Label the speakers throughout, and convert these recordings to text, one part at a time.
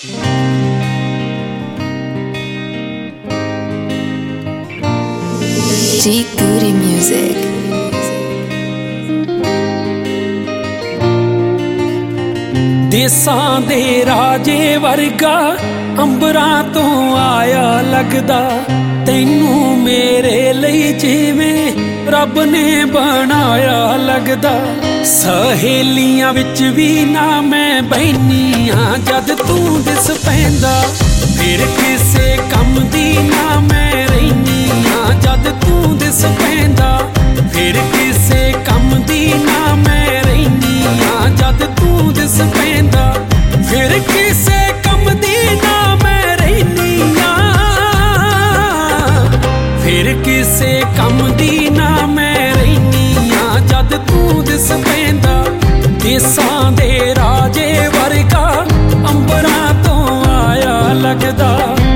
Speaker 1: G Goody Music.
Speaker 2: ਦੇਸਾਂ ਦੇ ਰਾਜੇ ਵਰਗਾ ਅੰਬਰਾਂ ਤੋਂ ਆਇਆ ਲੱਗਦਾ, ਤੈਨੂੰ ਮੇਰੇ ਲਈ ਜਿਵੇਂ ਰੱਬ ਨੇ ਬਣਾਇਆ ਲੱਗਦਾ। ਸਹੇਲੀਆਂ ਵਿੱਚ ਵੀ ਨਾ ਮੈਂ ਬੈਨੀ ਆਂ ਜਦ ਤੂੰ ਦਿਸ ਪੈਂਦਾ, ਫਿਰ ਕਿਸੇ ਕੰਮ ਦੀ ਨਾ ਮੈਂ ਰਹਿਨੀ ਆਂ ਜਦ ਤੂੰ ਦਿਸ ਪੈਂਦਾ, ਫਿਰ ਕਿਸੇ ਕੰਮ ਦੀ ਨਾ ਮੈਂ ਰਹਿਨੀ ਆਂ ਜਦ ਤੂੰ ਦਿਸ ਪੈਂਦਾ, ਫਿਰ ਕਿਸੇ ਕੰਮ ਦੀ ਨਾ ਮੈਂ ਰਹਿਨੀ ਆਂ, ਫਿਰ ਕਿਸੇ ਕੰਮ ਦੀ ਨਾ ਮੈਂ ਰਹਿਨੀ ਆਂ ਜਦ ਤੂੰ ਦਿਸ ਪੈਂਦਾ। ਦੇਸਾਂ ਦੇ ਰਾਜੇ ਵਰਗਾ ਅੰਬਰਾਂ ਤੋਂ ਆਇਆ ਲੱਗਦਾ।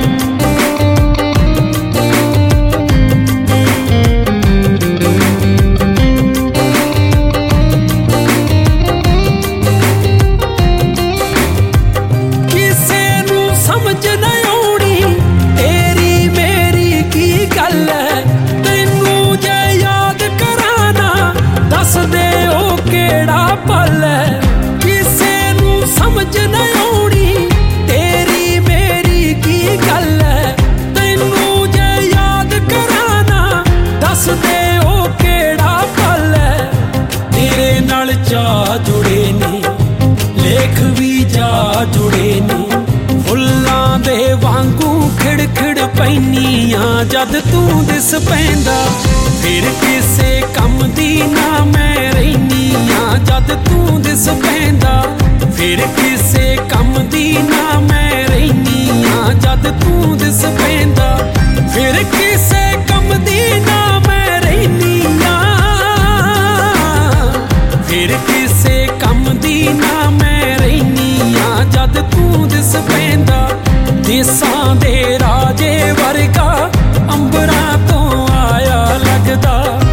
Speaker 2: ਜੁੜੇ ਨੇ ਲੇਖ ਵੀ ਜਾ ਜੁੜੇ ਨੇ, ਫੁੱਲਾਂ ਦੇ ਵਾਂਗੂ ਖਿੜ ਪੈਨੀਆਂ ਜਦ ਤੂੰ ਦਿਸ ਪੈਂਦਾ, ਫਿਰ ਕਿਸੇ ਕੰਮ ਦੀ ਨਾ ਮੈਂ ਰਹਿਨੀ ਆਂ ਜਦ ਤੂੰ ਦਿਸ ਪੈਂਦਾ, ਫਿਰ ਕਿਸੇ ਕੰਮ ਦੀ ਨਾ ਮੈਂ ਰਹਿਨੀ ਆਂ ਜਦ ਤੂੰ ਦਿਸ ਪੈਂਦਾ, ਫਿਰ ਕਿਸੇ ਕੰਮ ਦੀ ਨਾ ਮੈਂ ਰਹਿਨੀ ਆਂ, ਫਿਰ ਕਿਸੇ ਕੰਮ ਦੀ ਨਾ ਮੈਂ ਰਹਿਨੀ ਆਂ ਜਦ ਤੂੰ ਦਿਸ ਪੈਂਦਾ। ਦੇਸਾਂ ਦੇ ਰਾਜੇ ਵਰਗਾ ਅੰਬਰਾਂ ਤੋਂ ਆਇਆ ਲੱਗਦਾ।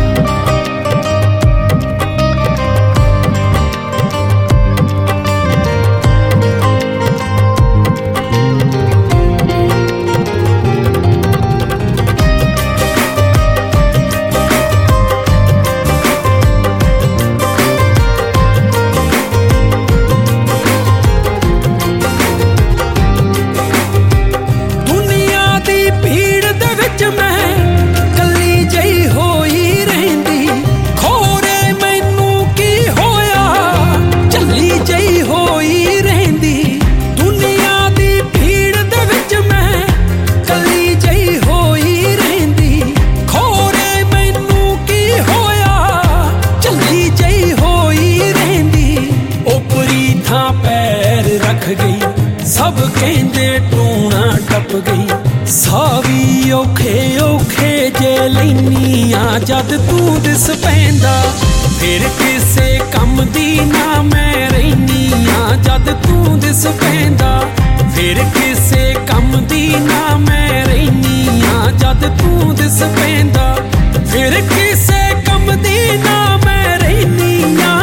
Speaker 2: ਸਭ ਕਹਿੰਦੇ ਟੂਣਾ ਟੱਪ ਗਈ, ਸਾਹ ਵੀ ਔਖੇ ਔਖੇ ਜੇ ਲੈਨੀ ਆਂ ਜਦ ਤੂੰ ਦਿਸ ਪੈਂਦਾ, ਫਿਰ ਕਿਸੇ ਕੰਮ ਦੀ ਨਾ ਮੈਂ ਰਹਿਨੀ ਆਂ ਜਦ ਤੂੰ ਦਿਸ ਪੈਂਦਾ, ਫਿਰ ਕਿਸੇ ਕੰਮ ਦੀ ਨਾ ਮੈਂ ਰਹਿਨੀ ਆਂ ਜਦ ਤੂੰ ਦਿਸ ਪੈਂਦਾ, ਫਿਰ ਕਿਸੇ ਕੰਮ ਦੀ ਨਾ ਮੈਂ ਰਹਿਨੀ ਆਂ,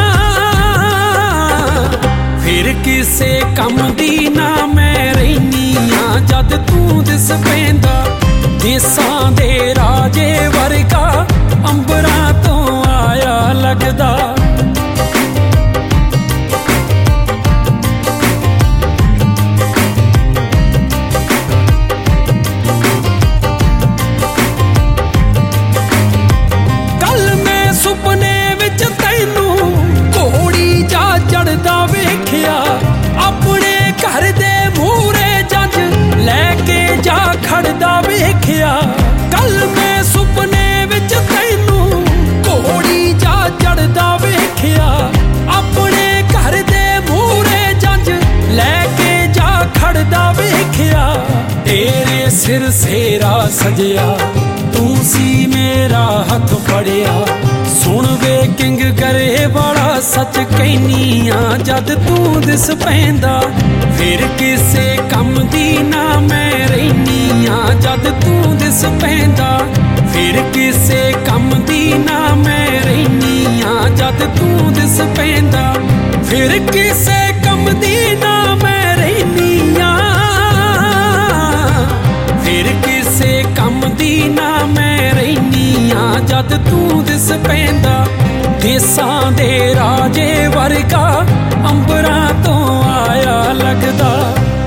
Speaker 2: ਫਿਰ ਕਿਸੇ ਕੰਮ ਦੀ ਨਾ ਮੈਂ ਰਹਿਨੀ ਆਂ ਜਦ ਤੂੰ ਦਿਸ ਪੈਂਦਾ। ਦੇਸਾਂ ਦੇ ਰਾਜੇ ਵਰਗਾ ਅੰਬਰਾਂ ਤੋਂ ਆਇਆ ਲੱਗਦਾ। ਕੱਲ ਮੈਂ ਸੁਪਨੇ ਵਿੱਚ ਤੈਨੂੰ ਘੋੜੀ ਜਾ ਚੜਦਾ ਵੇਖਿਆ, ਆਪਣੇ ਘਰ ਦੇ ਮੂਹਰੇ ਜੰਝ ਲੈ ਕੇ ਜਾ ਖੜਦਾ ਵੇਖਿਆ। ਕੱਲ ਮੈਂ ਸੁਪਨੇ ਵਿੱਚ ਤੈਨੂੰ ਘੋੜੀ ਜਾ ਚੜਦਾ ਵੇਖਿਆ, ਆਪਣੇ ਘਰ ਦੇ ਮੂਹਰੇ ਜੰਝ ਲੈ ਕੇ ਜਾ ਖੜਦਾ ਵੇਖਿਆ। ਤੇਰੇ ਸਿਰ ਸੇਰਾ ਸਜਿਆ, ਤੂੰ ਸੀ ਮੇਰਾ ਹੱਥ ਫੜਿਆ, ਸੁਣ ਵੇ ਕਿੰਗ ਕਰੇ ਬੜਾ ਸੱਚ ਕਹਿਨੀ ਆਂ ਜਦ ਤੂੰ ਦਿਸ ਪੈਂਦਾ, ਫਿਰ ਕਿਸੇ ਕੰਮ ਦੀ ਨਾ ਮੈਂ ਰਹਿਨੀ ਆਂ ਜਦ ਤੂੰ ਦਿਸ ਪੈਂਦਾ, ਫਿਰ ਕਿਸੇ ਕੰਮ ਦੀ ਨਾ ਮੈਂ ਰਹਿਨੀ ਆਂ ਜਦ ਤੂੰ ਦਿਸ ਪੈਂਦਾ, ਫਿਰ ਕਿਸੇ ਕੰਮ ਦੀ ਨਾ ਮੈਂ ਰਹਿਨੀ ਆਂ, ਵੇਖਦੀ ਨਾ ਮੈਂ ਰਹਿਨੀ ਆ ਜਦ ਤੂੰ ਦਿਸ ਪੈਂਦਾ। ਦੇਸਾਂ ਦੇ ਰਾਜੇ ਵਰਗਾ ਅੰਬਰਾਂ ਤੋਂ ਆਇਆ ਲੱਗਦਾ।